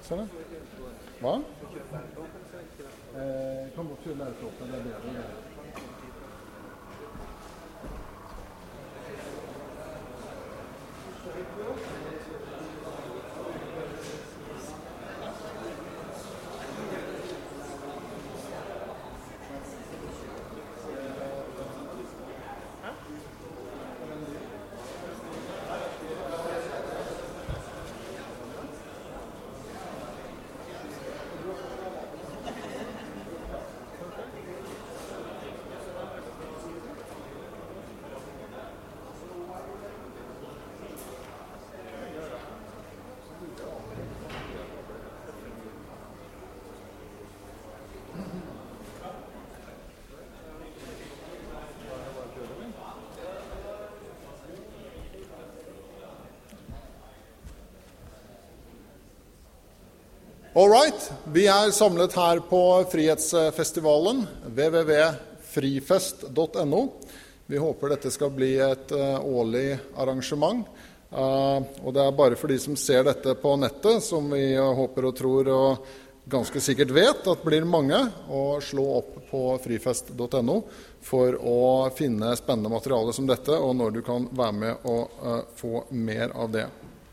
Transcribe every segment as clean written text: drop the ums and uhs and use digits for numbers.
Ser du? Hva? Kan godt fylle læretoppen, det bedre. All right, vi samlet her på Frihetsfestivalen, www.frifest.no. Vi håper dette skal bli et årlig arrangement, og det bare for de som ser dette på nettet, som vi håper og tror og ganske sikkert vet at blir mange, å slå opp på frifest.no for å finne spennende materiale som dette, og når du kan være med og få mer av det.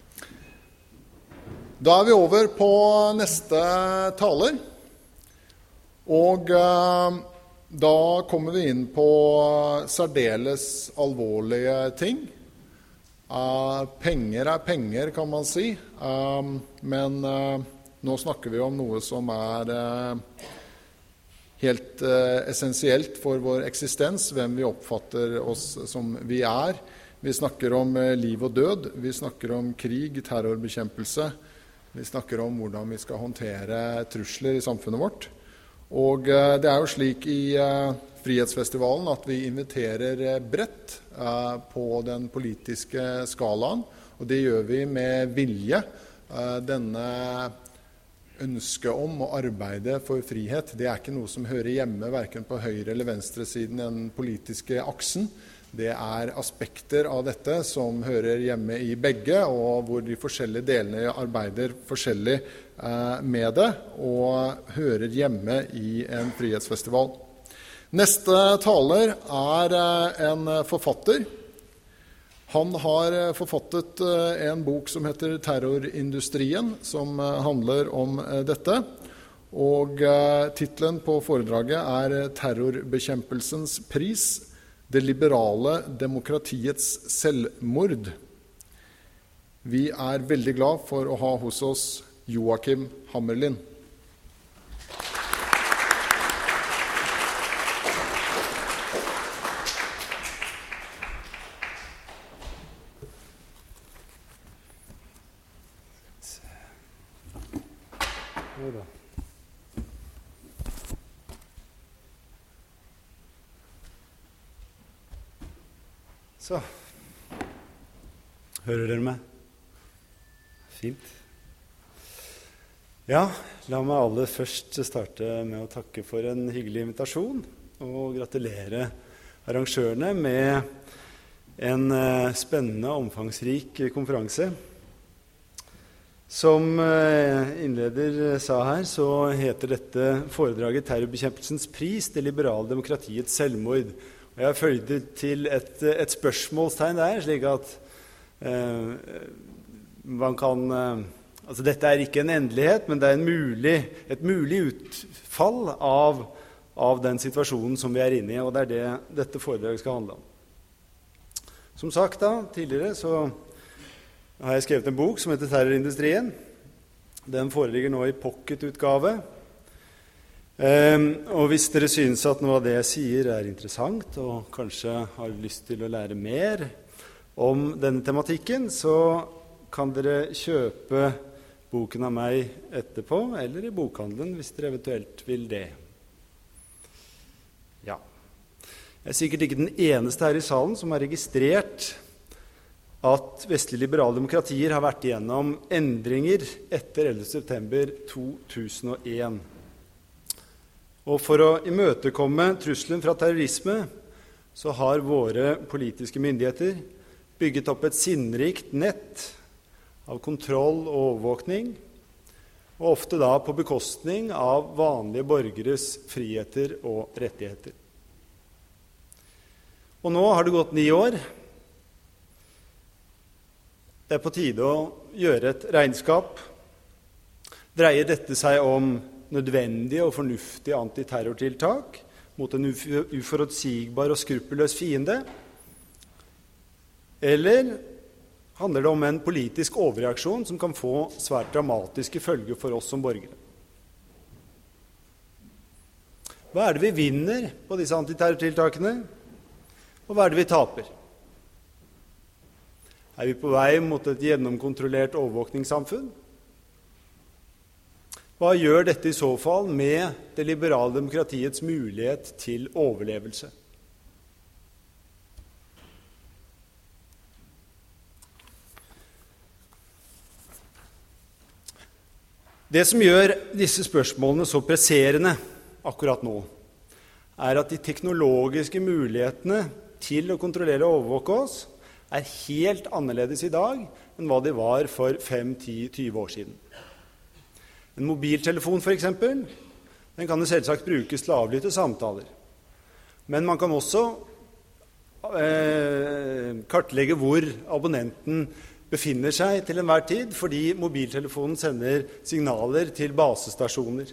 Da vi over på neste taler, og da kommer vi inn på særdeles alvorlige ting. Penger penger, kan man si, men nå snakker vi om noe som helt essensielt for vår eksistens, hvem vi oppfatter oss som vi Vi snakker om liv og død, vi snakker om krig, terrorbekjempelse, vi snakker om hvordan vi skal håndtere trusler i samfunnet vårt. Og det jo slik i Frihetsfestivalen at vi inviterer bredt på den politiske skalaen, og det gjør vi med vilje. Denne ønske om å arbeide for frihet, det ikke noe som hører hjemme hverken på høyre- eller venstresiden i den politiske aksen. Det aspekter av dette som hører hjemme i begge, og hvor de forskjellige delene arbeider forskjellig med det, og hører hjemme i en frihetsfestival. Neste taler en forfatter. Han har forfattet en bok som heter Terrorindustrien, som handler om dette. Og titlen på foredraget Terrorbekjempelsens pris, det liberale demokratiets selvmord. Vi veldig glad for å ha hos oss Joakim Hammerlind. Så, hører dere meg? Fint. Ja, la meg aller først starte med å takke for en hyggelig invitasjon, og gratulere arrangørene med en spennende og omfangsrik konferanse. Som innleder sa her, så heter dette foredraget Terrorbekjempelsens pris, det liberale demokratiets selvmord. Og jeg har følget til et spørsmålstegn der, slik at man kan... Altså dette ikke en endelighet, men det et mulig utfall av den situasjonen som vi inne i, og det det dette foredraget skal handle om. Som sagt da, tidligere, så har jeg skrevet en bok som heter Terrorindustrien. Den foreligger nå i pocketutgave. Og hvis dere synes at noe av det jeg sier interessant, og kanskje har lyst til å lære mer om denne tematikken, så kan dere kjøpe boken av meg etterpå, eller i bokhandelen hvis dere eventuelt vil det. Ja. Jeg sikkert ikke den eneste her i salen som har registrert at vestlige liberale demokratier har vært igjennom endringer etter 11. september 2001. Og for å imøtekomme trusselen fra terrorisme, så har våre politiske myndigheter bygget opp et sinnrikt nett av kontroll og overvåkning, og ofte da på bekostning av vanlige borgeres friheter og rettigheter. Og nå har det gått 9 år. Det på tide å gjøre et regnskap. Dreier dette seg om nødvendige og fornuftige antiterrortiltak mot en uforutsigbar og skruppelløs fiende? Eller handler det om en politisk overreaksjon som kan få svært dramatiske følger for oss som borgere? Hva er det vi vinner på disse antiterrortiltakene, og hva er det vi taper? Er vi på vei mot et gjennomkontrollert overvåkningssamfunn? Hva gjør dette i så fall med det liberale demokratiets mulighet til overlevelse? Det som gjør disse spørsmålene så presserende akkurat nå, er at de teknologiske mulighetene til å kontrollere og overvåke oss er helt annerledes i dag enn hva de var for 5, 10, 20 år siden. En mobiltelefon for eksempel, den kan jo selvsagt brukes til å avlytte samtaler. Men man kan også kartlegge hvor abonnenten befinner seg til enhver tid, fordi mobiltelefonen sender signaler til basestasjoner.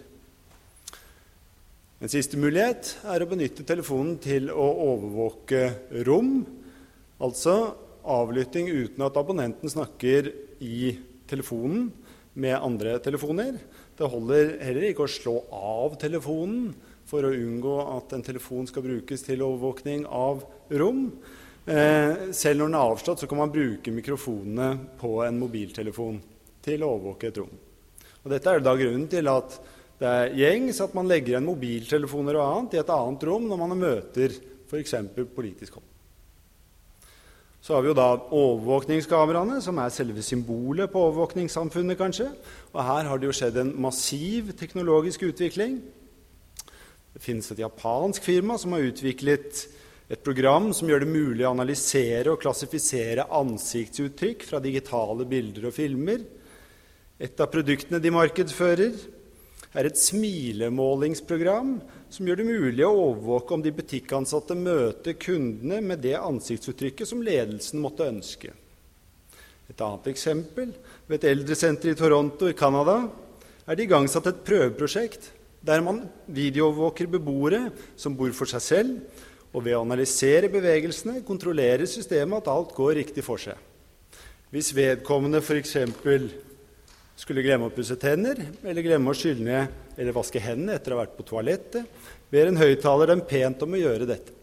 En siste mulighet er å benytte telefonen til å overvåke rom, altså avlytting uten at abonnenten snakker i telefonen med andre telefoner. Det holder heller ikke å slå av telefonen for å unngå at en telefon skal brukes til overvåkning av rom. Selv når den er avslått, så kan man bruke mikrofonene på en mobiltelefon til å overvåke et rom. Og dette er da grunnen til at det er gjengs at man legger en mobiltelefoner og annet i et annet rom når man møter for eksempel politisk hold. Så har vi jo da overvåkningskameraene, som er selve symbolet på overvåkningssamfunnet kanskje. Og her har det jo skjedd en massiv teknologisk utvikling. Det finnes et japansk firma som har utviklet et program som gjør det mulig å analysere og klassifisere ansiktsuttrykk fra digitale bilder og filmer. Et av produktene de markedsfører er et smilemålingsprogram som gjør det mulig å overvåke om de butikkansatte møter kundene med det ansiktsuttrykket som ledelsen måtte ønske. Et annet eksempel, ved et eldresenter i Toronto i Canada, er det igangsatt et prøveprosjekt der man videoovervåker beboere som bor for seg selv, og ved å analysere bevegelsene kontrollerer systemet at alt går riktig for seg. Hvis vedkommende for eksempel skulle glemme å pusse tenner, eller glemme å skylle ned eller vaske hendene etter å ha vært på toalettet, ber en høyttaler dem pent om å gjøre dette.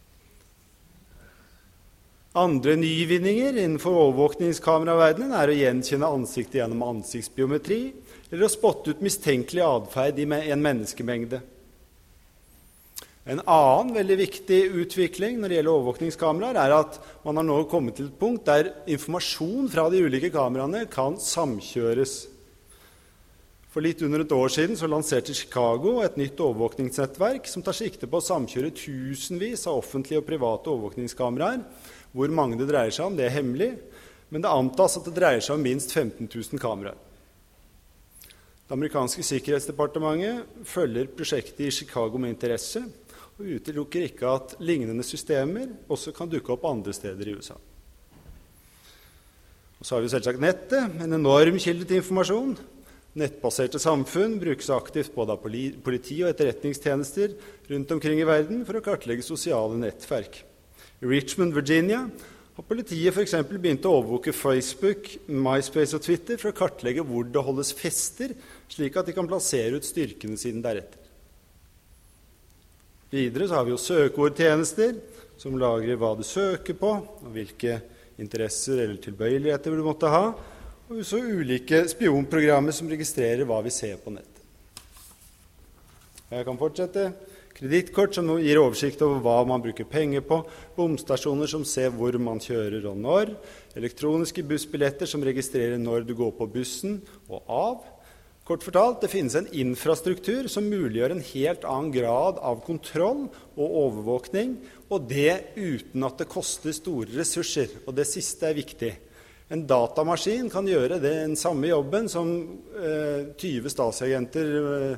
Andre nyvinninger innenfor overvåkningskameraverdenen er å gjenkjenne ansiktet gjennom ansiktsbiometri, eller å spotte ut mistenkelig adferd i en menneskemengde. En annen veldig viktig utvikling når det gjelder overvåkningskameraer er at man har nå kommet til et punkt der informasjon fra de ulike kameraene kan samkjøres. For litt under et år siden så lanserte Chicago et nytt overvåkningsnettverk som tar sikte på å samkjøre tusenvis av offentlige og private overvåkningskameraer. Hvor mange det dreier seg om, det er hemmelig, men det antas at det dreier seg om minst 15 000 kameraer. Det amerikanske sikkerhetsdepartementet følger prosjektet i Chicago med interesse, og utelukker ikke at lignende systemer også kan dukke opp andre steder i USA. Og så har vi selvsagt nettet, en enorm kilde til informasjon. Nettbaserte samfunn brukes aktivt både av politi og etterretningstjenester rundt omkring i verden for å kartlegge sosiale nettverk. I Richmond, Virginia, har politiet for eksempel begynt å overvåke Facebook, MySpace og Twitter for å kartlegge hvor det holdes fester, slik at de kan plassere ut styrkene sine deretter. Videre så har vi jo søkeordtjenester som lagrer hva du søker på, og hvilke interesser eller tilbøyeligheter du måtte ha, og så ulike spionprogrammer som registrerer hva vi ser på nettet. Jeg kan fortsette. Kredittkort som gir oversikt over hva man bruker penger på, bomstasjoner som ser hvor man kjører og når, elektroniske bussbilletter som registrerer når du går på bussen og av. Kort fortalt, det finnes en infrastruktur som muliggjør en helt annen grad av kontroll og overvåkning, og det uten at det koster store ressurser. Og det siste er viktig. En datamaskin kan gjøre den samme jobben som 20 Stasi-agenter,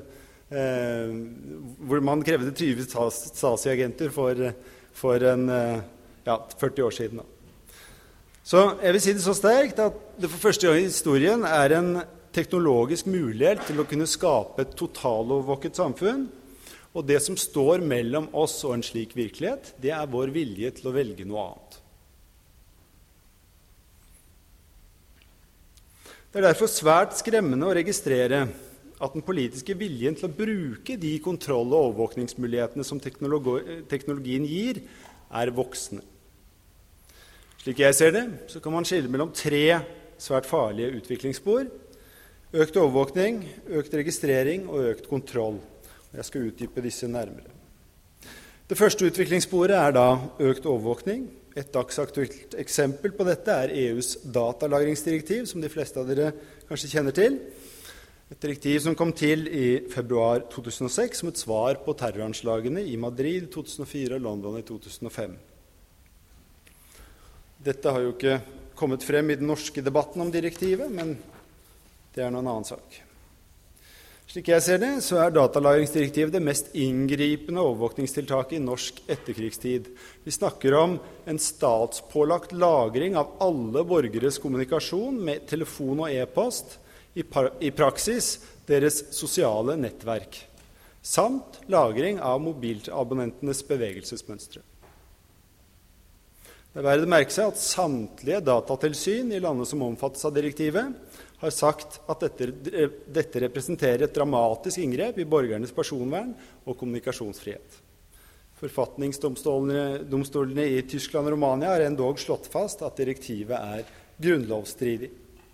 hvor man krevde 20 Stasi-agenter for 40 år siden. Så jeg vil si det så sterkt at det for første gang i historien en teknologisk mulighet til å kunne skape et totalovervåket samfunn, og det som står mellom oss og en slik virkelighet, det vår vilje til å velge noe annet. Det derfor svært skremmende å registrere at den politiske viljen til å bruke de kontroll- og overvåkningsmulighetene som teknologien gir, voksende. Slik jeg ser det, så kan man skille mellom 3 svært farlige utviklingsspor: økt overvåkning, økt registrering og økt kontroll. Jeg skal utdype disse nærmere. Det første utviklingssporet da økt overvåkning. Et dagsaktuelt eksempel på dette EUs datalagringsdirektiv, som de fleste av dere kanskje kjenner til. Et direktiv som kom til i februar 2006 som et svar på terroranslagene i Madrid i 2004 og London i 2005. Dette har jo ikke kommet frem i den norske debatten om direktivet, men det noen annen sak. Slik jeg ser det, så datalagringsdirektivet det mest inngripende overvåkningstiltaket i norsk etterkrigstid. Vi snakker om en statspålagt lagring av alle borgeres kommunikasjon med telefon og e-post, i praksis deres sosiale nettverk, samt lagring av mobilabonnentenes bevegelsesmønstre. Det verdt å merke seg at samtlige datatilsyn i landet som omfattes av direktivet, har sagt at dette representerer et dramatisk inngrep i borgernes personvern og kommunikasjonsfrihet. Forfatningsdomstolene i Tyskland og Romania har endog slått fast at direktivet grunnlovsstridig.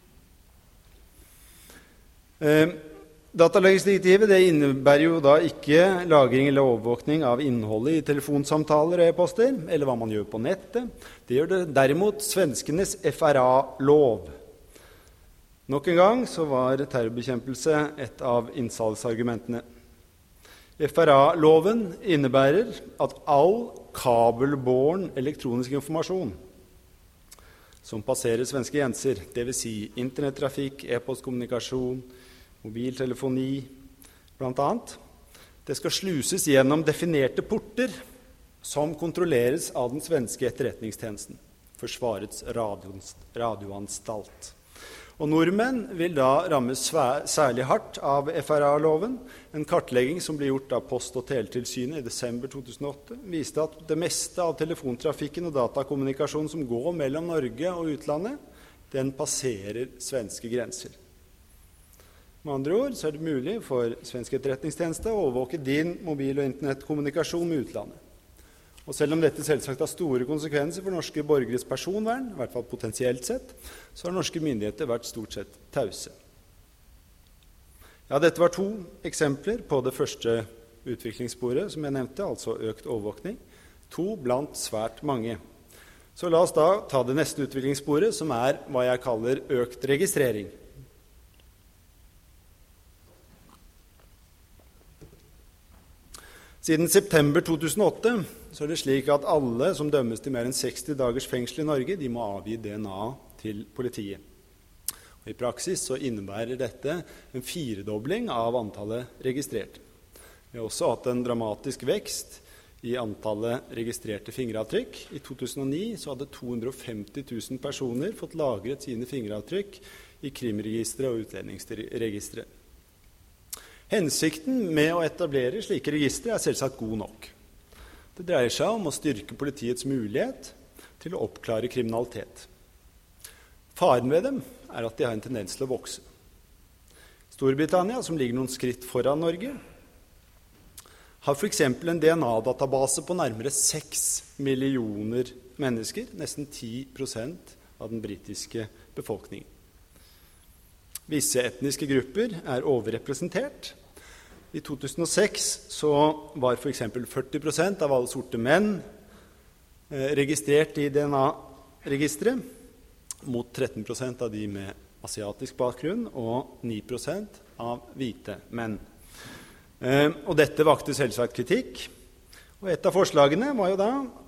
Datalagringsdirektivet innebærer jo da ikke lagring eller overvåkning av innholdet i telefonsamtaler og e-poster, eller hva man gjør på nettet. Det gjør det derimot svenskenes FRA-lov. Nok en gang så var terrorbekjempelse et av innsalgsargumentene. FRA-loven innebærer at all kabelbåren elektronisk informasjon som passerer svenske grenser, det vil si internettrafikk, e-postkommunikasjon, mobiltelefoni, blant annet, det skal sluses gjennom definerte porter som kontrolleres av den svenske etterretningstjenesten, Forsvarets radioanstalt. Og nordmenn vil da rammes særlig hardt av FRA-loven. En kartlegging som ble gjort av Post- og teletilsynet i desember 2008 viste at det meste av telefontrafikken og datakommunikasjon som går mellom Norge og utlandet, den passerer svenske grenser. Med andre ord så det mulig for svensk etterretningstjeneste å overvåke din mobil- og internettkommunikasjon med utlandet. Og selv om dette selvsagt har store konsekvenser for norske borgeres personvern, i hvert fall potensielt sett, så har norske myndigheter vært stort sett tause. Ja, dette var 2 eksempler på det første utviklingssporet som jeg nevnte, altså økt overvåkning. 2 blant svært mange. Så la oss da ta det neste utviklingssporet, som hva jeg kaller økt registrering. Siden september 2008 så det slik at alle som dømmes til mer enn 60 dagers fengsel i Norge, de må avgi DNA til politiet. Og I praksis så innebærer dette en 4-dobling av antallet registrerte. Vi har også hatt en dramatisk vekst i antallet registrerte fingeravtrykk. I 2009 så hadde 250 000 personer fått lagret sine fingeravtrykk i krimregistret og utlendingsregistret. Hensikten med å etablere slike registre selvsagt god nok. Det dreier seg om å styrke politiets mulighet til å oppklare kriminalitet. Faren ved dem at de har en tendens til å vokse. Storbritannia, som ligger noen skritt foran Norge, har for eksempel en DNA-database på nærmere 6 millioner mennesker, nesten 10% av den britiske befolkningen. Visse etniske grupper overrepresentert. I 2006 så var for eksempel 40% av alle sorte menn registrert i DNA-registret, mot 13% av de med asiatisk bakgrunn og 9% av hvite menn. Og dette vakte selvsagt kritikk. Og et av forslagene var jo da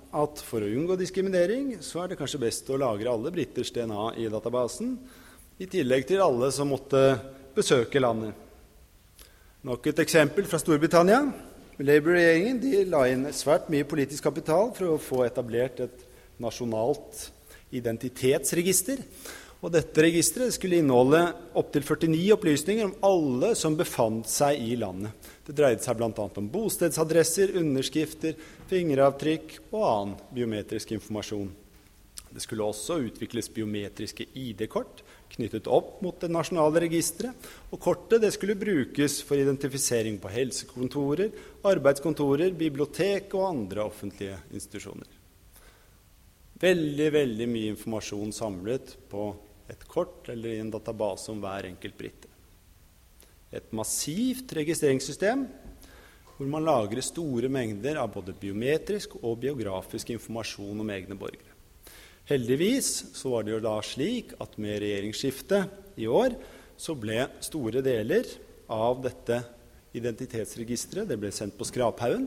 at for å unngå diskriminering, så det kanskje best å lagre alle britters DNA i databasen, i tillegg til alle som måtte besøke landet. Nok et eksempel fra Storbritannia. Labour-regjeringen la inn svært mye politisk kapital for å få etablert et nasjonalt identitetsregister. Og dette registeret skulle inneholde opptil 49 opplysninger om alle som befant seg i landet. Det dreide seg blant annet om bostedsadresser, underskrifter, fingeravtrykk og annen biometrisk informasjon. Det skulle også utvikles biometriske ID-kort knyttet opp mot det nasjonale registeret, og kortet det skulle brukes for identifisering på helsekontorer, arbeidskontorer, bibliotek og andre offentlige institusjoner. Veldig, veldig mye informasjon samlet på et kort eller i en database om hver enkelt brite. Et massivt registreringssystem hvor man lagrer store mengder av både biometrisk og biografisk informasjon om egne borgere. Heldigvis så var det jo da slik at med regjeringsskiftet i år så ble store deler av dette identitetsregisteret det ble sendt på skraphaugen.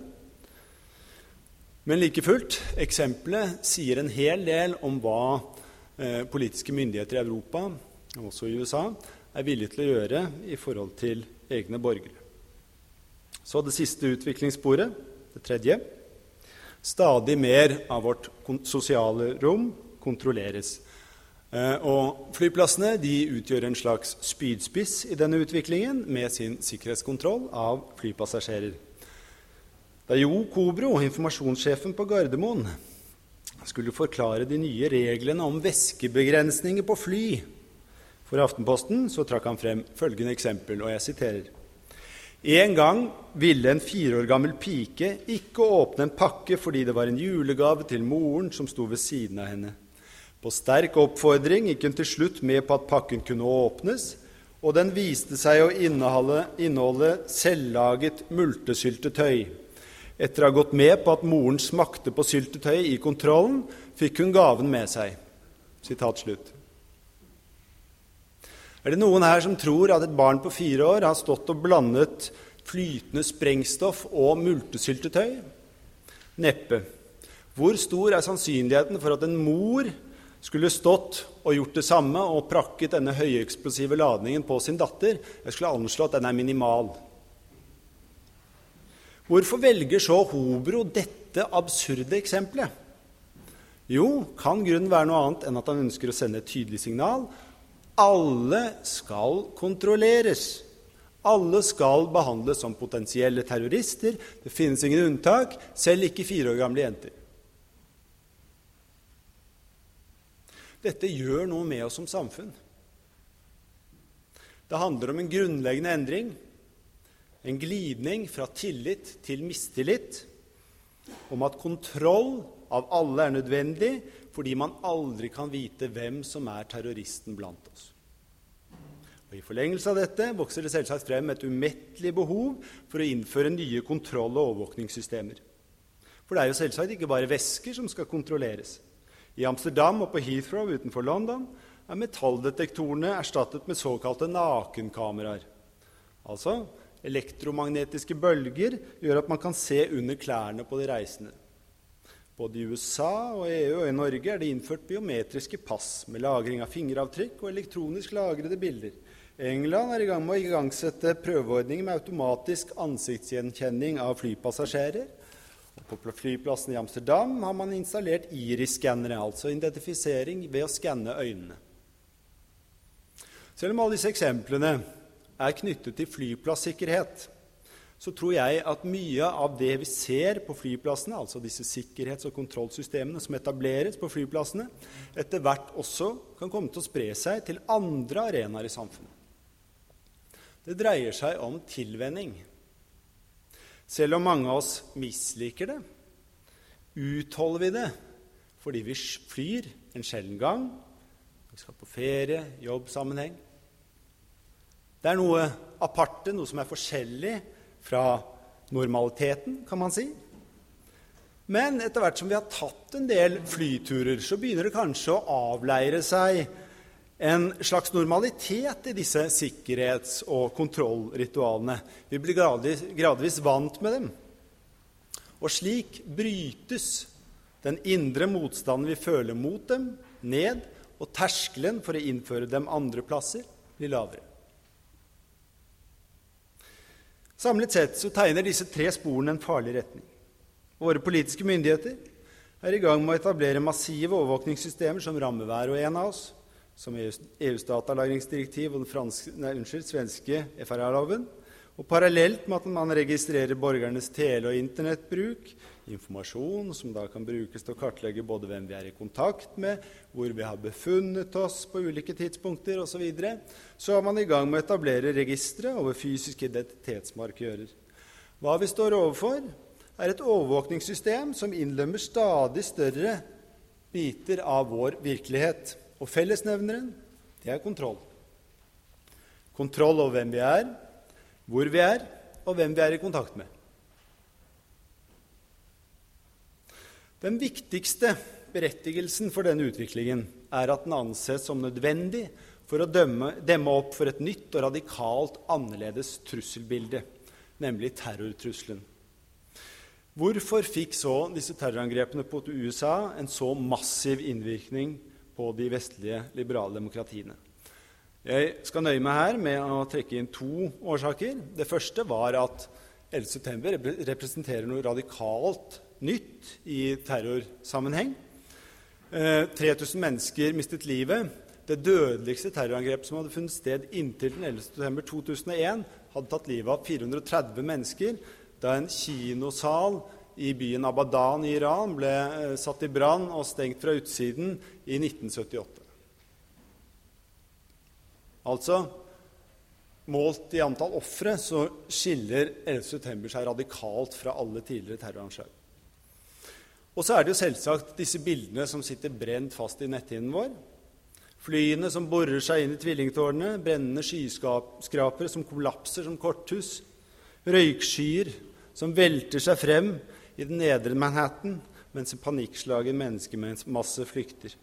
Men like fullt, eksempelet sier en hel del om hva politiske myndigheter i Europa, og også i USA, villige til å gjøre i forhold til egne borgere. Så det siste utviklingssporet, det tredje. Stadig mer av vårt sosiale rom kontrolleres. Og flyplassene de utgjør en slags spydspiss i denne utviklingen med sin sikkerhetskontroll av flypassasjerer. Da Jo Kobro, informasjonssjefen på Gardermoen, skulle forklare de nye reglene om væskebegrensninger på fly for Aftenposten, så trakk han frem følgende eksempel, og jeg siterer. En gang ville en 4 år gammel pike ikke åpne en pakke fordi det var en julegave til moren som sto ved siden av henne. På sterk oppfordring gikk hun til slutt med på at pakken kunne åpnes, og den viste seg å inneholde selvlaget multesyltetøy. Etter å ha gått med på at moren smakte på syltetøy i kontrollen, fikk hun gaven med seg. Sitat slutt. Det noen her som tror at et barn på 4 år har stått og blandet flytende sprengstoff og multesyltetøy? Neppe. Hvor stor sannsynligheten for at en mor skulle stått og gjort det samme og prakket denne høyeksplosive ladningen på sin datter? Jeg skulle anslå at den minimal. Hvorfor velger så Hobro dette absurde eksempelet? Jo, kan grunnen være noe annet enn at han ønsker å sende et tydelig signal. Alle skal kontrolleres. Alle skal behandles som potensielle terrorister. Det finnes ingen unntak, selv ikke 4 år gamle jenter. Dette gjør noe med oss som samfunn. Det handler om en grunnleggende endring, en glidning fra tillit til mistillit, om at kontroll av alle nødvendig, fordi man aldri kan vite hvem som terroristen blant oss. Og I forlengelse av dette vokser det selvsagt frem et umettelig behov for å innføre nye kontroll- og overvåkningssystemer. For det jo selvsagt ikke bare væsker som skal kontrolleres. I Amsterdam og på Heathrow utenfor London metalldetektorene erstattet med såkalte nakenkameraer. Altså, elektromagnetiske bølger gjør at man kan se under klærne på de reisende. Både I USA og EU og I Norge det innført biometriske pass med lagring av fingeravtrykk og elektronisk lagrede bilder. England I gang med å igangsette prøveordninger med automatisk ansiktsgjenkjenning av flypassasjerer. Og på flyplassen I Amsterdam har man installert iris-skannere, altså identifisering ved å skanne øynene. Selv om alle disse eksemplene knyttet til flyplasssikkerhet, så tror jeg at mye av det vi ser på flyplassene, altså disse sikkerhets- og kontrollsystemene som etableres på flyplassene, etter hvert også kan komme til å spre seg til andre arenaer I samfunnet. Det dreier seg om tilvenning. Selv om mange av oss misliker det, utholder vi det fordi vi flyr en sjelden gang, vi skal på ferie, jobbsammenheng. Det noe aparte, noe som forskjellig fra normaliteten, kan man si. Men etter hvert som vi har tatt en del flyturer, så begynner det kanskje å avleire seg en slags normalitet I disse sikkerhets- og kontrollritualene. Vi blir gradvis vant med dem. Og slik brytes Den indre motstanden vi føler mot dem, ned, og terskelen for å innføre dem andre plasser blir lavere. Samlet sett så tegner disse 3 sporene en farlig retning. Våre politiske myndigheter er i gang med å etablere massive overvåkningssystemer som rammer hver og en av oss, som EUs datalagringsdirektiv og den svenske FRA-loven, og parallelt med at man registrerer borgernes tele- og internettbruk, informasjon som da kan brukes til å kartlegge både hvem vi er i kontakt med, hvor vi har befunnet oss på ulike tidspunkter osv., så er man i gang med å etablere registre over fysiske identitetsmarkører. Hva vi står overfor, er et overvåkningssystem som innlemmer stadig større biter av vår virkelighet. Og fellesnevneren, det er kontroll. Kontroll over hvem vi er, hvor vi er, og hvem vi er i kontakt med. Den viktigste berettigelsen for denne utviklingen er at den anses som nødvendig for å demme opp for et nytt og radikalt annerledes trusselbilde, nemlig terrortrusselen. Hvorfor fikk så disse terrorangrepene på USA en så massiv innvirkning på de vestlige liberale demokratiene? Jeg skal nøye meg her med å trekke inn 2 årsaker. Det første var at 11. september representerer noe radikalt nytt i terrorsammenheng. 3000 mennesker mistet livet. Det dødeligste terrorangrep som hadde funnet sted inntil den 11. september 2001, hadde tatt livet av 430 mennesker, da en kinosal i byen Abadan i Iran ble satt i brann og stengt fra utsiden i 1978. Altså, målt i antall ofre, så skiller 11. september seg radikalt fra alle tidligere terroranslag. Og så er det jo selvsagt disse bildene som sitter brent fast i netthinnen vår. Flyene som borer seg inn i tvillingtårnene, brennende skyskrapere som kollapser som korthus, røykskyer som velter seg frem i den nedre Manhattan, mens en panikkslagen menneskemasse flykter.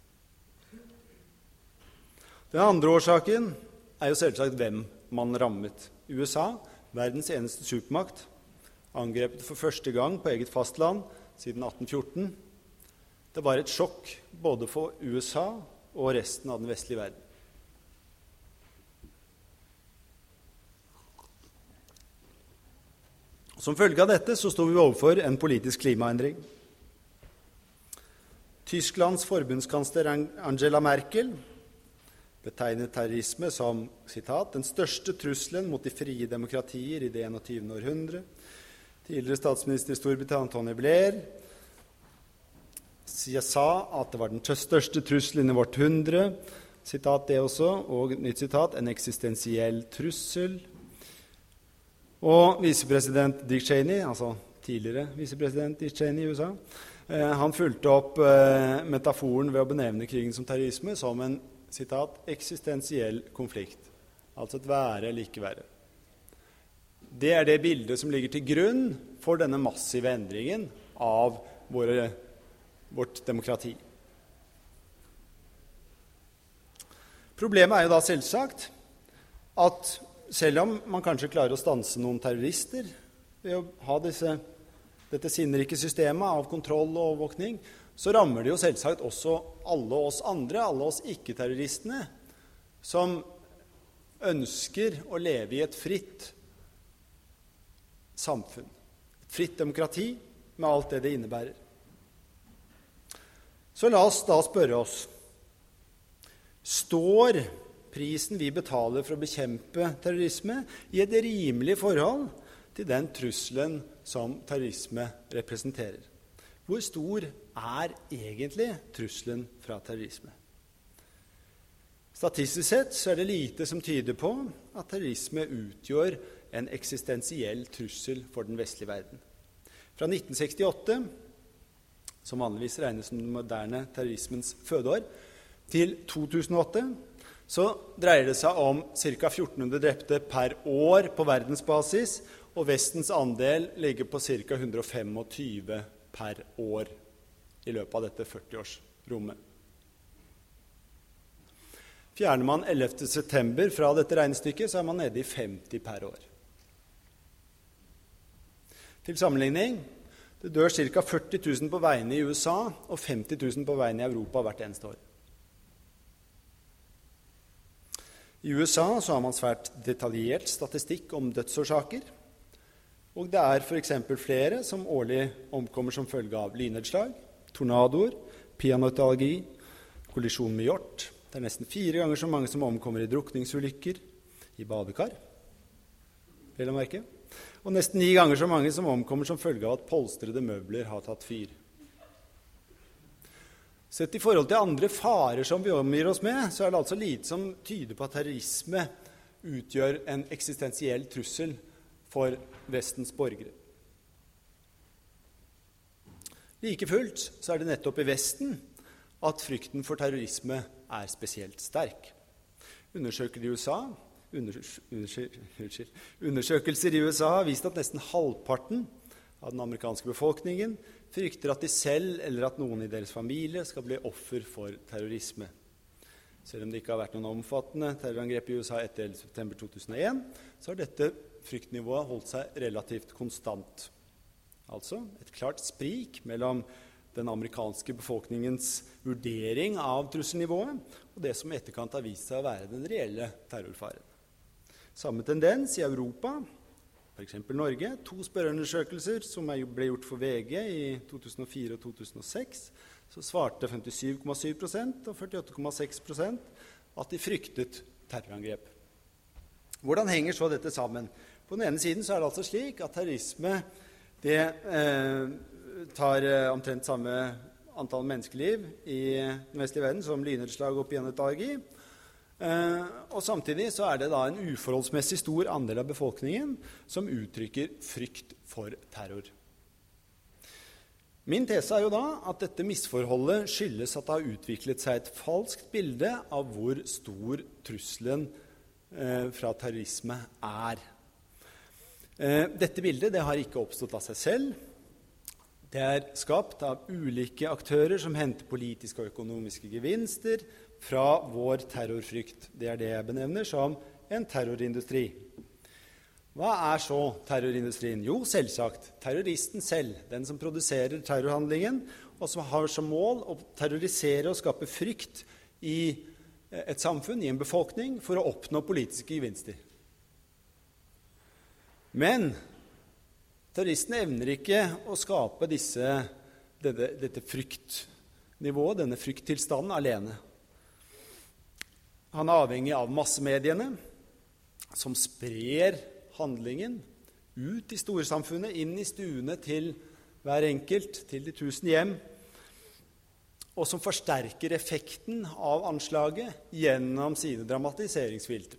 Den andre årsaken er jo selvsagt hvem man rammet. USA, verdens eneste supermakt, angrepet for første gang på eget fastland siden 1814. Det var et sjokk både for USA og resten av den vestlige verden. Som følge av dette så sto vi overfor en politisk klimaendring. Tysklands forbundskansler Angela Merkel betegnet terrorisme som, sitat, den største trusselen mot de frie demokratier i det 21. århundre. Tidligere statsminister i Storbritannia, Tony Blair, sa at det var den største trusselen i vårt hundre. Sitat det også, og nytt sitat, en eksistensiell trussel. Og visepresident Dick Cheney, altså tidligere visepresident Dick Cheney i USA, han fulgte opp metaforen ved å benevne krigen som terrorisme som en sitat, eksistensiell konflikt, altså et være eller ikke være. Det er det bildet som ligger til grunn for denne massive endringen av vårt demokrati. Problemet er jo da selvsagt at selv om man kanskje klarer å stanse noen terrorister ved å ha dette sinnrike systemet av kontroll og overvåkning, så rammer det jo selvsagt også alle oss andre, alle oss ikke-terroristene, som ønsker å leve i et fritt samfunn, et fritt demokrati med alt det det innebærer. Så la oss da spørre oss, står prisen vi betaler for å bekjempe terrorisme i et rimelig forhold til den trusselen som terrorisme representerer? Hvor stor er egentlig trusselen fra terrorisme? Statistisk sett så er det lite som tyder på at terrorisme utgjør en eksistensiell trussel for den vestlige verden. Fra 1968, som vanligvis regnes som den moderne terrorismens fødeår, til 2008, så dreier det seg om ca. 1400 drepte per år på verdensbasis, og Vestens andel ligger på ca. 125 per år i løpet av dette 40-årsrommet. Fjerner man 11. september fra dette regnestykket, så er man nede i 50 per år. Til sammenligning, Det dør ca. 40 000 på veiene i USA og 50 000 på veiene i Europa hvert eneste år. I USA så har man svært detaljert statistikk om dødsårsaker, og det for eksempel flere som årlig omkommer som følge av lynnedslag, tornadoer, peanøttallergi, kollisjon med hjort. Det nesten 4 ganger så mange som omkommer i drukningsulykker, i badekar, vel å merke, og nesten 9 ganger så mange som omkommer som følge av at polstrede møbler har tatt fyr. Sett i forhold til andre farer som vi omgir oss med, så det altså lite som tyder på at terrorisme utgjør en eksistensiell trussel for Vestens borgere. Like fullt så det nettopp i Vesten at frykten for terrorisme spesielt sterk. Undersøkelser i USA har vist at nesten halvparten av den amerikanske befolkningen frykter at de selv eller at noen i deres familie skal bli offer for terrorisme. Selv om det ikke har vært noen omfattende terrorangrep i USA etter 11. september 2001, så har dette fryktnivået holdt seg relativt konstant. Altså et klart sprik mellom den amerikanske befolkningens vurdering av trusselnivået og det som etterkant har vist seg å være den reelle terrorfaren. Samme tendens i Europa, for eksempel Norge. 2 spørreundersøkelser som ble gjort for VG i 2004 og 2006, så svarte 57,7% og 48,6% at de fryktet terrorangrep. Hvordan henger så dette sammen? På den ene siden så det altså slik at terrorisme tar omtrent samme antall menneskeliv i den vestlige verden som lynnedslag og peanøttallergi. Og samtidig så det da en uforholdsmessig stor andel av befolkningen som uttrykker frykt for terror. Min tese jo da at dette misforholdet skyldes at det har utviklet seg et falskt bilde av hvor stor trusselen fra terrorisme Dette bildet det har ikke oppstått av seg selv. Det skapt av ulike aktører som henter politiske og økonomiske gevinster fra vår terrorfrykt. Det det jeg benevner som en terrorindustri. Hva så terrorindustrien? Jo, selvsagt, terroristen selv, den som produserer terrorhandlingen, og som har som mål å terrorisere og skape frykt i et samfunn, i en befolkning, for å oppnå politiske gevinster. Men terroristen evner ikke å skape dette fryktnivået, denne frykttilstanden alene. Han avhengig av massemediene, som sprer handlingen ut i storsamfunnet, inn i stuene til hver enkelt, til de 1000 hjem, og som forsterker effekten av anslaget gjennom sine dramatiseringsfiltre.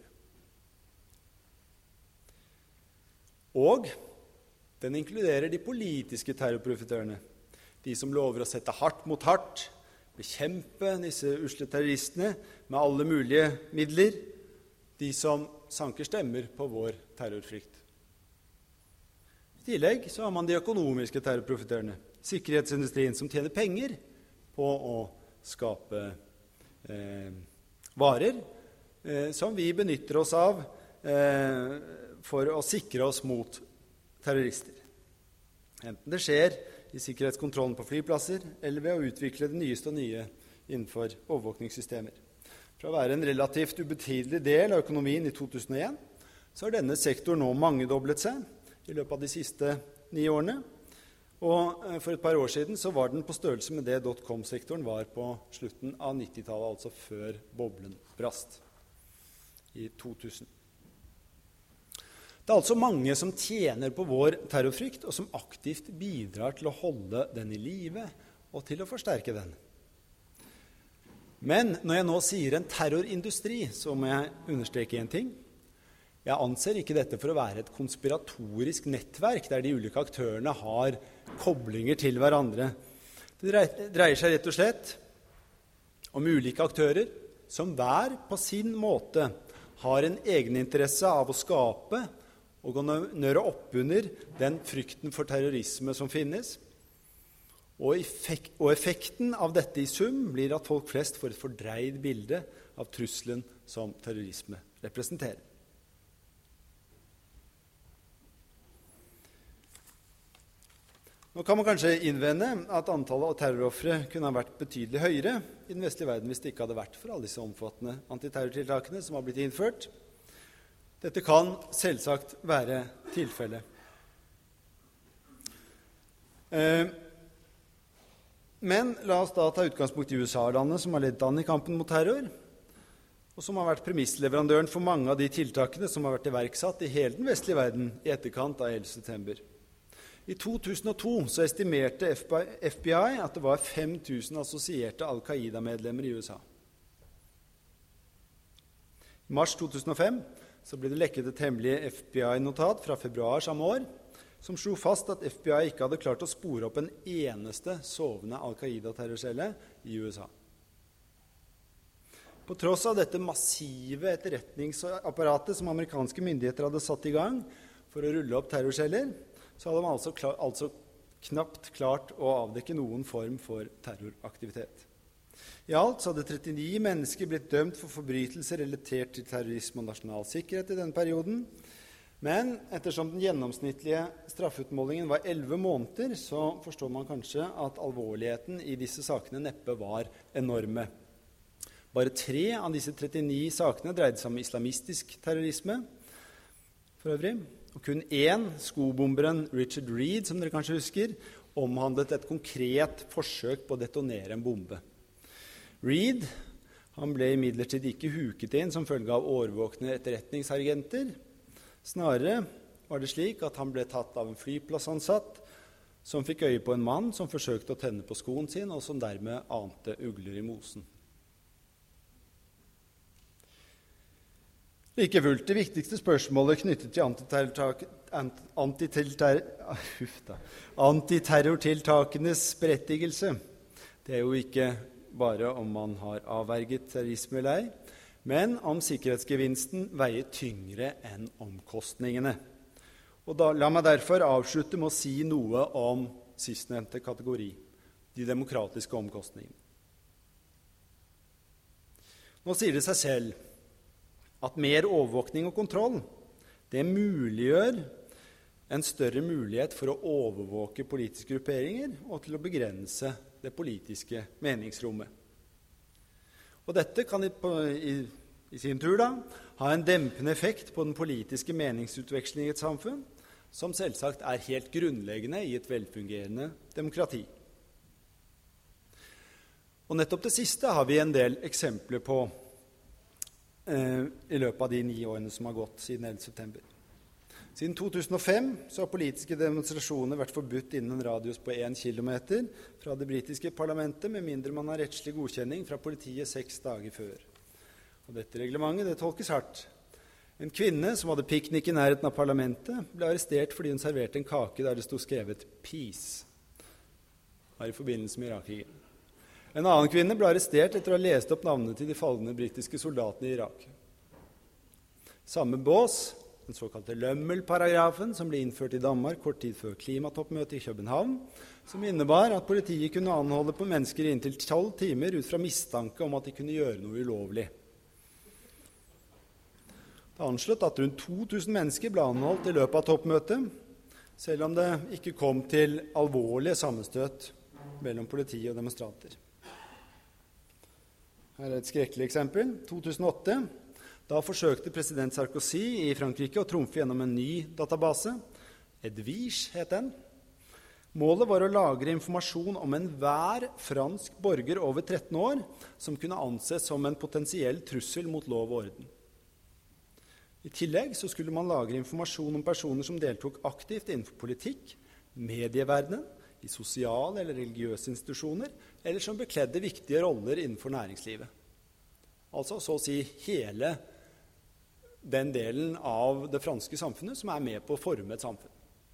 Og den inkluderer de politiske terrorprofitørene, de som lover å sette hardt mot hardt, bekjempe disse usle terroristene med alle mulige midler, de som sanker stemmer på vår terrorfrykt. I tillegg så har man de økonomiske terrorprofitørene, sikkerhetsindustrien som tjener penger på å skape varer som vi benytter oss av for å sikre oss mot terrorister. Enten det skjer i sikkerhetskontrollen på flyplasser, eller ved å utvikle det nyeste og nye innenfor overvåkningssystemer. Fra å være en relativt ubetydelig del av økonomien i 2001, så har denne sektoren nå mangedoblet seg i løpet av de siste 9 årene. Og for et par år siden så var den på størrelse med det .com-sektoren var på slutten av 90-tallet, altså før boblen brast i 2000. Det altså mange som tjener på vår terrorfrykt, og som aktivt bidrar til å holde den i live og til å forsterke den. Men når jeg nå sier en terrorindustri, så må jeg understreke en ting. Jeg anser ikke dette for å være et konspiratorisk nettverk der de ulike aktørene har koblinger til hverandre. Det dreier seg rett og slett om ulike aktører som hver på sin måte har en egeninteresse av å skape og å nøre opp under den frykten for terrorisme som finnes. Og effekten av dette i sum blir at folk flest får et fordreid bilde av trusselen som terrorisme representerer. Nå kan man kanskje innvende at antallet av terrorofre kunne ha vært betydelig høyere i den vestlige verden hvis det ikke hadde vært for alle disse omfattende antiterrortiltakene som har blitt innført. Dette kan selvsagt være tilfellet. Men la oss da ta utgangspunkt i USA-landet som har ledet an i kampen mot terror, og som har vært premissleverandøren for mange av de tiltakene som har vært iverksatt i hele den vestlige verden i etterkant av 11. september. I 2002 så estimerte FBI at det var 5000 assosierte Al-Qaida-medlemmer i USA. I mars 2005 så ble det lekket et hemmelig FBI-notat fra februar samme år, som slo fast at FBI ikke hadde klart å spore opp en eneste sovende Al-Qaida-terrorcelle i USA. På tross av dette massive etterretningsapparatet som amerikanske myndigheter hadde satt i gang for å rulle opp terrorceller, så hadde man altså knapt klart å avdekke noen form for terroraktivitet. I alt så hadde 39 mennesker blitt dømt for forbrytelser relatert til terrorisme og nasjonal sikkerhet i denne perioden, men ettersom den gjennomsnittlige straffutmålingen var 11 måneder, så forstår man kanskje at alvorligheten i disse sakene neppe var enorme. Bare 3 av disse 39 sakene dreide seg om islamistisk terrorisme, for øvrig. Og kun 1, skobomberen Richard Reed, som dere kanskje husker, omhandlet et konkret forsøk på å detonere en bombe. Reed han ble imidlertid ikke huket inn som følge av overvåkne etterretningsagenter. Snarere var det slik at han ble tatt av en flyplassansatt som fikk øye på en mann som forsøkte å tenne på skoen sin, og som dermed ante ugler i mosen. Like fullt, det viktigste spørsmålet knyttet til antiterrortiltakenes berettigelse, det er jo ikke bare om man har avverget terrorisme eller ei, men om sikkerhetsgevinsten veier tyngre enn omkostningene. Og la meg derfor avslutte med å si noe om sistnevnte kategori, de demokratiske omkostningene. Nå sier det seg selv at mer overvåkning og kontroll, det muliggjør en større mulighet for å overvåke politiske grupperinger og til å begrense det politiske meningsrommet. Og dette kan i sin tur da ha en dempende effekt på den politiske meningsutvekslingen i et samfunn, som selvsagt er helt grunnleggende i et velfungerende demokrati. Og nettopp det siste har vi en del eksempler på i løpet av de 9 årene som har gått siden 11. september. Siden 2005 så har politiske demonstrasjoner vært forbudt innen en radius på 1 kilometer fra det britiske parlamentet, med mindre man har rettslig godkjenning fra politiet 6 dager før. Og dette reglementet det tolkes hardt. En kvinne som hadde piknik i nærheten av parlamentet, ble arrestert fordi hun serverte en kake der det stod skrevet «Peace», var i forbindelse med Irak-krigen. En annen kvinne ble arrestert etter å ha lest opp navnene til de falne britiske soldatene i Irak. Samme bås, den såkalte Lømmel-paragrafen, som ble innført i Danmark kort tid før klimatoppmøtet i København, som innebar at politiet kunne anholde på mennesker i inntil 12 timer ut fra mistanke om at de kunne gjøre noe ulovlig. Det er anslått at rundt 2000 mennesker ble anholdt i løpet av toppmøtet, selv om det ikke kom til alvorlige sammenstøt mellom politi og demonstranter. Her er et skrekkelig eksempel. 2008, da forsøkte president Sarkozy i Frankrike å trumfe gjennom en ny database. Edwige het den. Målet var å lagre informasjon om enhver fransk borger over 13 år som kunne anses som en potensiell trussel mot lov og orden. I tillegg så skulle man lagre informasjon om personer som deltok aktivt innenfor politikk, medieverdenen, i sosiale eller religiøse institusjoner, eller som bekledde viktige roller innenfor næringslivet. Altså så å si hele den delen av det franske samfunnet som er med på å forme et samfunn.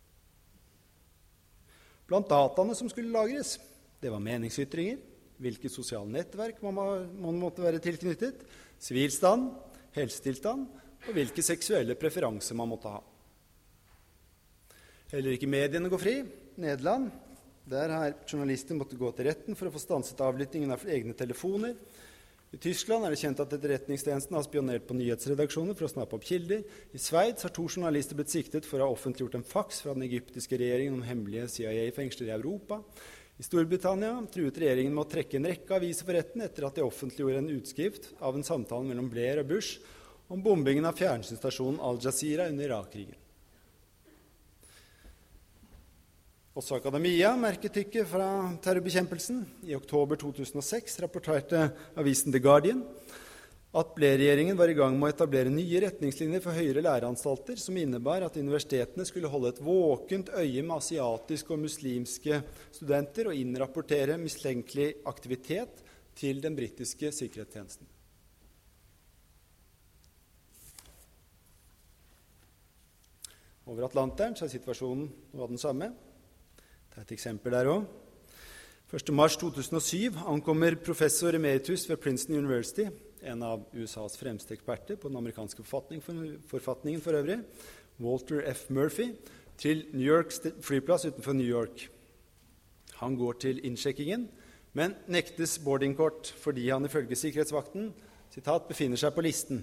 Blant dataene som skulle lagres, det var meningsytringer, hvilke sosiale nettverk man måtte være tilknyttet, sivilstand, helsetilstand og hvilke seksuelle preferanser man måtte ha. Heller ikke mediene går fri. Nederland, der har journalister måttet gå til retten for å få stanset avlyttingen av egne telefoner. I Tyskland det kjent at etterretningstjenesten har spionert på nyhetsredaksjoner for å snappe opp kilder. I Sveits har 2 journalister blitt siktet for å ha offentliggjort en faks fra den egyptiske regjeringen om hemmelige CIA-fengsler i Europa. I Storbritannia truet regjeringen med å trekke en rekke aviser for retten etter at de offentliggjorde en utskrift av en samtale mellom Blair og Bush om bombingen av fjernsynsstasjonen Al Jazeera under Irak-krigen. Også Akademia merket tykket fra terrorbekjempelsen. I oktober 2006 rapporterte avisen The Guardian at Blair-regjeringen var i gang med å etablere nye retningslinjer for høyere læreanstalter, som innebar at universitetene skulle holde et våkent øye med asiatiske og muslimske studenter og innrapportere mistenkelig aktivitet til den britiske sikkerhetstjenesten. Over Atlanteren så situasjonen noe av den samme. Det et eksempel der også. 1. mars 2007 ankommer professor emeritus ved Princeton University, en av USAs fremste eksperter på den amerikanske forfatningen for øvrig, Walter F. Murphy, til New York flyplass utenfor New York. Han går til innsjekkingen, men nektes boardingkort fordi han ifølge sikkerhetsvakten sitat, befinner seg på listen.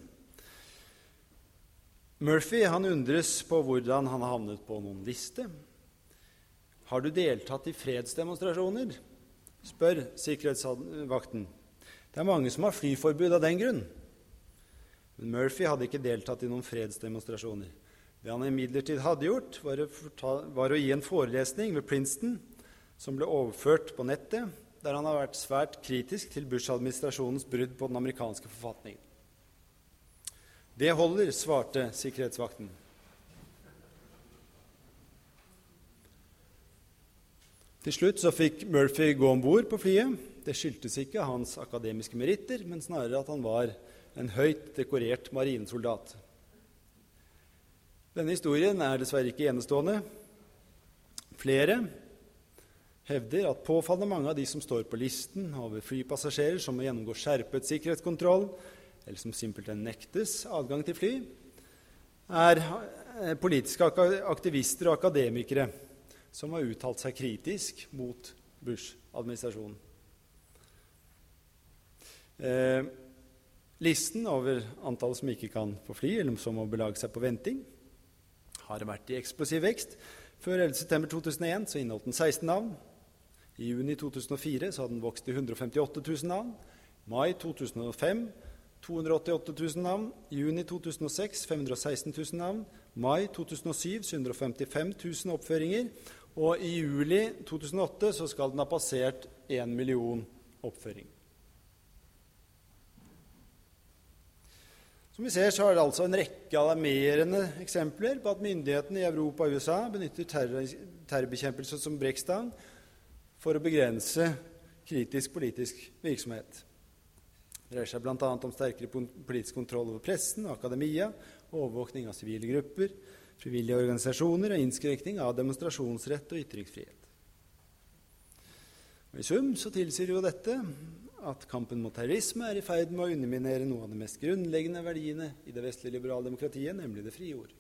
Murphy han undres på hvordan han har havnet på noen liste. Har du deltatt i fredsdemonstrasjoner? Spør sikkerhetsvakten. Det mange som har flyforbud av den grunn. Men Murphy hadde ikke deltatt i noen fredsdemonstrasjoner. Det han imidlertid hadde gjort, var å gi en forelesning ved Princeton, som ble overført på nettet, der han har vært svært kritisk til Bush-administrasjonens brudd på den amerikanske forfatningen. Det holder, svarte sikkerhetsvakten. Til slutt så fikk Murphy gå ombord på flyet. Det skyldtes ikke hans akademiske meritter, men snarere at han var en høyt dekorert marinesoldat. Denne historien dessverre ikke enestående. Flere hevder at påfallende mange av de som står på listen over flypassasjerer som må gjennomgå skjerpet sikkerhetskontroll, eller som simpelthen nektes adgang til fly, politiske aktivister og akademikere som har uttalt seg kritisk mot Bush-administrasjonen. Listen over antallet som ikke kan få fly, eller som må belage seg på venting, har vært i eksplosiv vekst. Før 11. september 2001 så inneholdt den 16 navn. I juni 2004 så hadde den vokst til 158 000 navn. Mai 2005 288 000 navn. Juni 2006 516 000 navn. Mai 2007 755 000 oppføringer. Og i juli 2008 så skal den ha passert 1 million oppføring. Som vi ser, så er det altså en rekke alarmerende eksempler på at myndighetene i Europa og USA benytter terrorbekjempelse som brekkstang for å begrense kritisk politisk virksomhet. Det dreier seg blant annet om sterkere politisk kontroll over pressen og akademia, overvåkning av sivile grupper, frivillige organisasjoner og innskrenkning av demonstrasjonsrett og ytringsfrihet. Og i sum så tilsier jo dette at kampen mot terrorisme er i ferd med å underminere noe av de mest grunnleggende verdiene i det vestlige liberale demokratiet, nemlig det frie ord.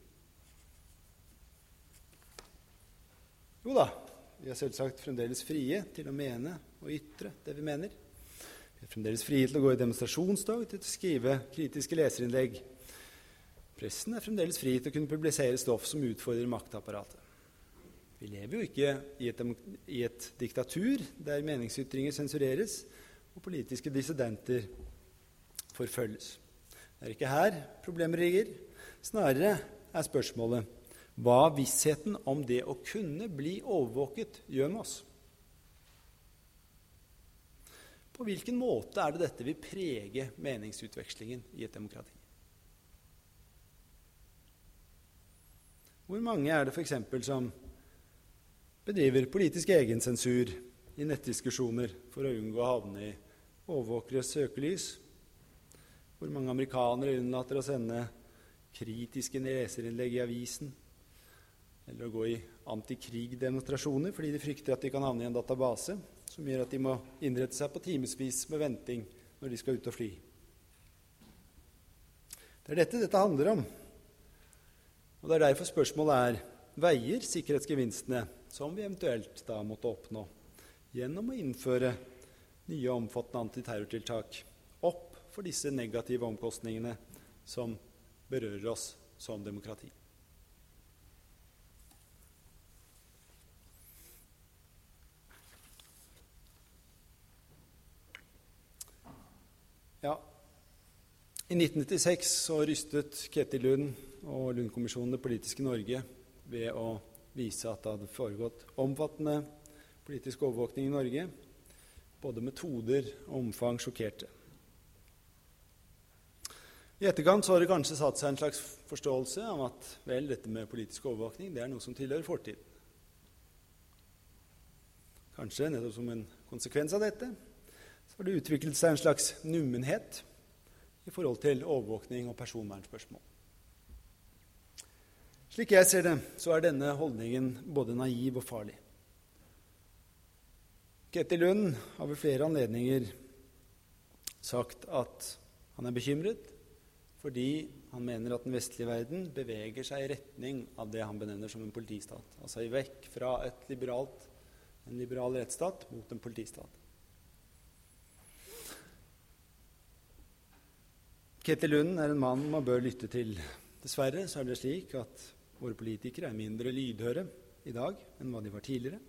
Jo da, vi er selvsagt fremdeles frie til å mene og ytre det vi mener. Vi er fremdeles frie til å gå i demonstrasjonstog, til å skrive kritiske leserinnlegg. Pressen er fremdeles fri til å kunne publisere stoff som utfordrer maktapparatet. Vi lever jo ikke i et diktatur der meningsytringer sensureres og politiske dissidenter forfølges. Det er ikke her problemet ligger. Snarere er spørsmålet hva vissheten om det å kunne bli overvåket gjør med oss. På hvilken måte er det dette vil prege meningsutvekslingen i et demokrati? Hvor mange er det for eksempel som bedriver politisk egensensur i nettdiskusjoner for å unngå å havne i overvåkeres søkelys? Hvor mange amerikanere unnlater å sende kritiske leserinnlegg i avisen? Eller å gå i antikrigdemonstrasjoner fordi de frykter at de kan havne i en database som gjør at de må innrette seg på timesvis med venting når de skal ut og fly. Det er dette handler om. Og det er derfor spørsmålet veier sikkerhetsgevinstene som vi eventuelt da måtte oppnå gjennom å innføre nye omfattende antiterrortiltak opp for disse negative omkostningene som berører oss som demokrati. Ja, i 1996 så rystet Ketil Lund og Lund-kommisjonen det politiske Norge ved å vise at det hadde foregått omfattende politisk overvåkning i Norge. Både metoder og omfang sjokkerte. I etterkant så har det kanskje satt seg en slags forståelse av at vel, dette med politisk overvåkning det er noe som tilhører fortiden. Kanskje nettopp som en konsekvens av dette så har det utviklet seg en slags nummenhet i forhold til overvåkning og personvernspørsmål. Slik jeg ser det, så er denne holdningen både naiv og farlig. Ketil Lund har ved flere anledninger sagt at han er bekymret fordi han mener at den vestlige verden beveger seg i retning av det han benevner som en politistat. Altså vekk fra en liberal rettsstat mot en politistat. Ketil Lund er en mann man bør lytte til. Dessverre så er det slik at våre politikere er mindre lydhøre i dag enn hva de var tidligere.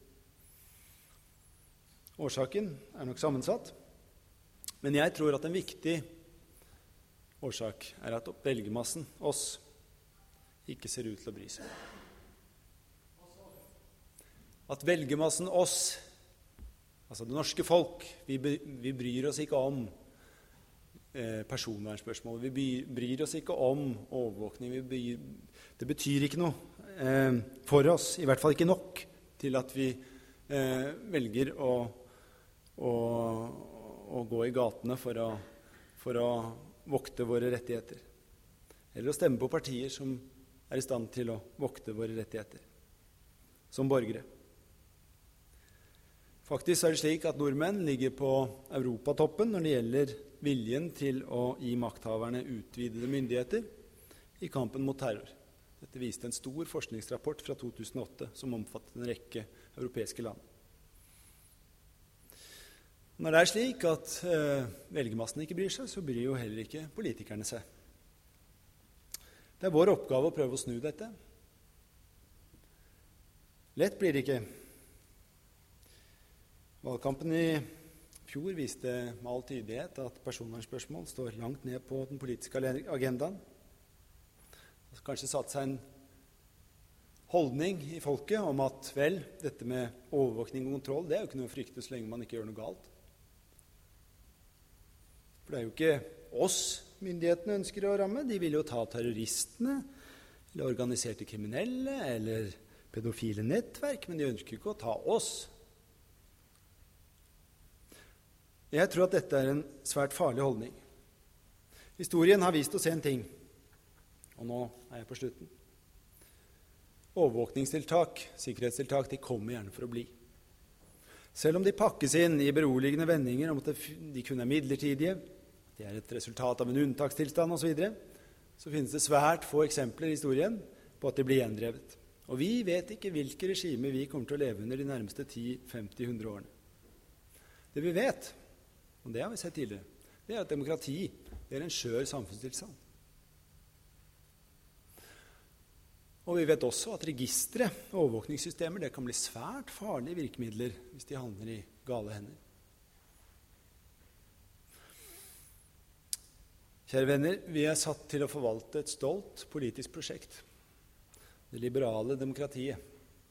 Årsaken er nok sammensatt, men jeg tror at en viktig årsak er at velgermassen, oss, ikke ser ut til å bry seg. At velgermassen, oss, altså det norske folk, vi bryr oss ikke om personvernspørsmål. Vi bryr oss ikke om overvåkning. Det betyr ikke noe for oss, i hvert fall ikke nok, til at vi velger å gå i gatene for å vokte våre rettigheter. Eller å stemme på partier som er i stand til å vokte våre rettigheter som borgere. Faktisk er det slik at nordmenn ligger på europatoppen når det gjelder viljen til å gi makthaverne utvidede myndigheter i kampen mot terror. Dette viste en stor forskningsrapport fra 2008 som omfattet en rekke europeiske land. Når det er slik at velgermassen ikke bryr seg, så bryr jo heller ikke politikerne seg. Det er vår oppgave å prøve å snu dette. Lett blir det ikke. Valgkampen i fjor viste med all tydelighet at personvernspørsmål står langt ned på den politiske agendaen. Det har kanskje satt seg en holdning i folket om at vel, dette med overvåkning og kontroll, det er jo ikke noe å frykte så lenge man ikke gjør noe galt. For det er jo ikke oss myndighetene ønsker å ramme. De vil jo ta terroristene, eller organiserte kriminelle, eller pedofile nettverk, men de ønsker ikke å ta oss. Jeg tror at dette er en svært farlig holdning. Historien har vist oss en ting, og nå er jeg på slutten. Overvåkningstiltak, sikkerhetstiltak, de kommer gjerne for å bli. Selv om de pakkes inn i beroligende vendinger om at de kun er midlertidige, det er et resultat av en unntakstilstand og så videre, så finnes det svært få eksempler i historien på at de blir gjendrevet. Og vi vet ikke hvilke regimer vi kommer til å leve under de nærmeste 10, 50, 100 årene. Det vi vet, og det har vi sett tidligere, det er at demokrati er en skjør samfunnstilstand. Og vi vet også at registre og overvåkningssystemer det kan bli svært farlige virkemidler hvis de havner i gale hender. Kjære venner, vi er satt til å forvalte et stolt politisk prosjekt, det liberale demokratiet.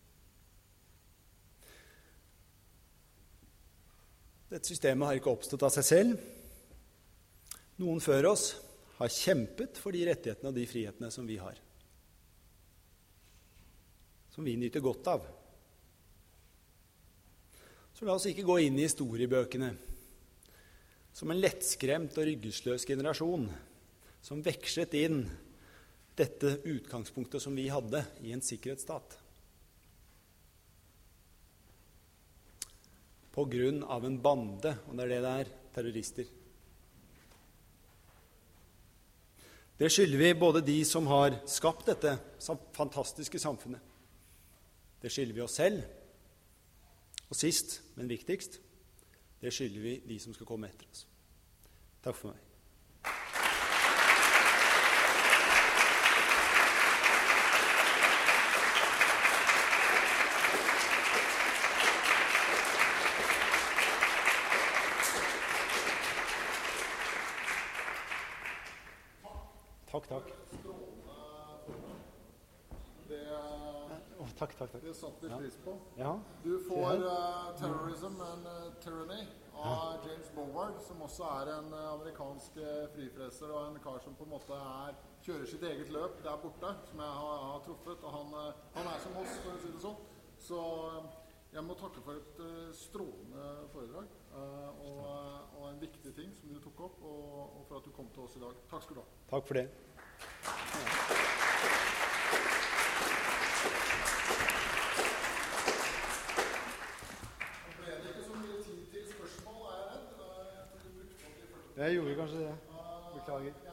Dette systemet har ikke oppstått av seg selv. Noen før oss har kjempet for de rettighetene og de frihetene som vi har, som vi nyter godt av. Så la oss ikke gå inn i historiebøkene som en lettskremt og ryggesløs generasjon som vekslet inn dette utgangspunktet som vi hadde i en sikkerhetsstat. På grunn av en bande, og det er terrorister. Det skylder vi både de som har skapt dette fantastiske samfunnet. Det skylder vi oss selv, og sist, men viktigst, det skylder vi de som skal komme etter oss. Takk for meg. Takk. Takk. Det satte vi pris på. Ja. Du får 'Terrorism and Tyranny' av James Bovard, som også en amerikansk frifreser og en kar som på en måte kjører sitt eget løp der borte, som jeg har truffet. Og han som oss, for å si det sånn. Så jeg må takke for et strålende foredrag og en viktig ting som du tok opp, og for at du kom til oss i dag. Takk skal du ha. Takk for det. Jeg gjorde kanskje det. Beklager.